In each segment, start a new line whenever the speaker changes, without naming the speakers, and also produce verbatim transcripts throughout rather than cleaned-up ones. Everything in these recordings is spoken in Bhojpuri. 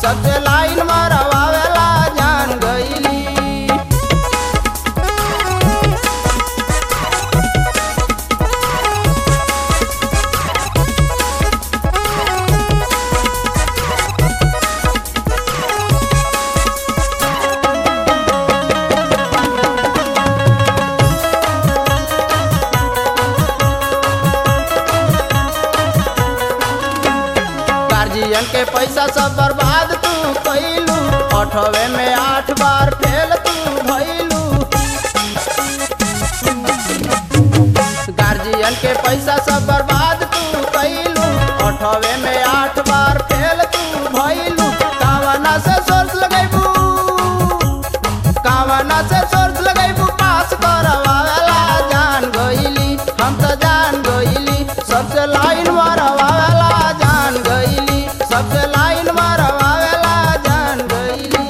सबसे लाइन मरवावेला जान गईली। गार्जियन के पैसा सब बर्बाद तू कैलू, अठवे में आठ बार फेल तू भैलू। गार्जियन के पैसा सब बर्बाद तू कैलू, अठवे में आठ बार फेल तू भैलू। कावना से सोर्स लगैबू, कावना से सोर्स लगैबू, पास करवावेला जान गईली। हम तो जान गईली सबसे लाइन मरवावेला जान गईली, सबसे लाइन मरवावेला जान गईली।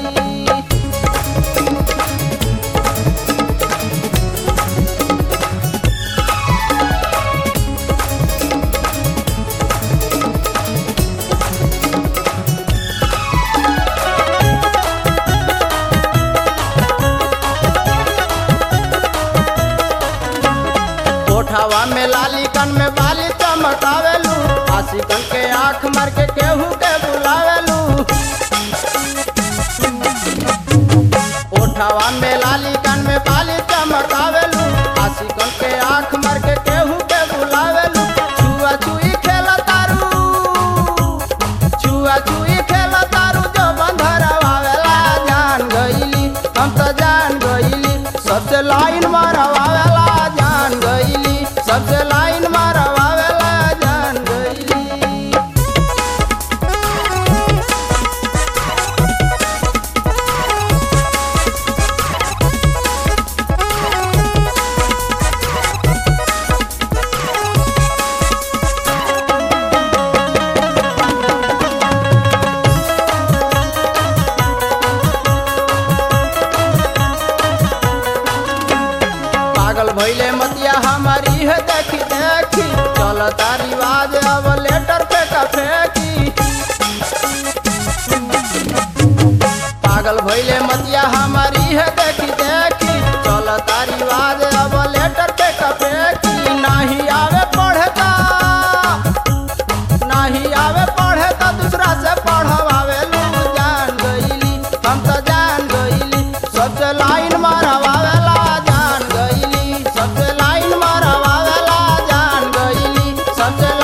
ओठावा में लाली कन में बाली चमकावेलू, आशिकन के आँख मार के केहू के बुलावेलू। ओठावा में लाली कन में बाली चमकावेलू, आशिकन के आँख मार के केहू के बुलावेलू। छुआ छुई खेला तारू, छुआ छुई खेला तारू, जो बंधरवावेला जान गईली। हम तो जान गईली सबसे लाइन मरवावेला जान गईली, सबसे लाइन मरवावेला जान गईली। पागल भइले मतिया हमारी है देखी देखी, चलता रिवाज अब लेटर पे का फेंकी। पागल भइले मतिया हमारी है देखी देखी, चलता रिवाज अब लेटर पे का फेंकी। नहीं आवे पढ़े का, नहीं आवे पढ़े का, दूसरा से पढ़वावेलू जान गईली। हम तो जान गईली सबसे लाइन मरवावेला जान गईली, सबसे लाइन मरवावेला जान गईली, सबसे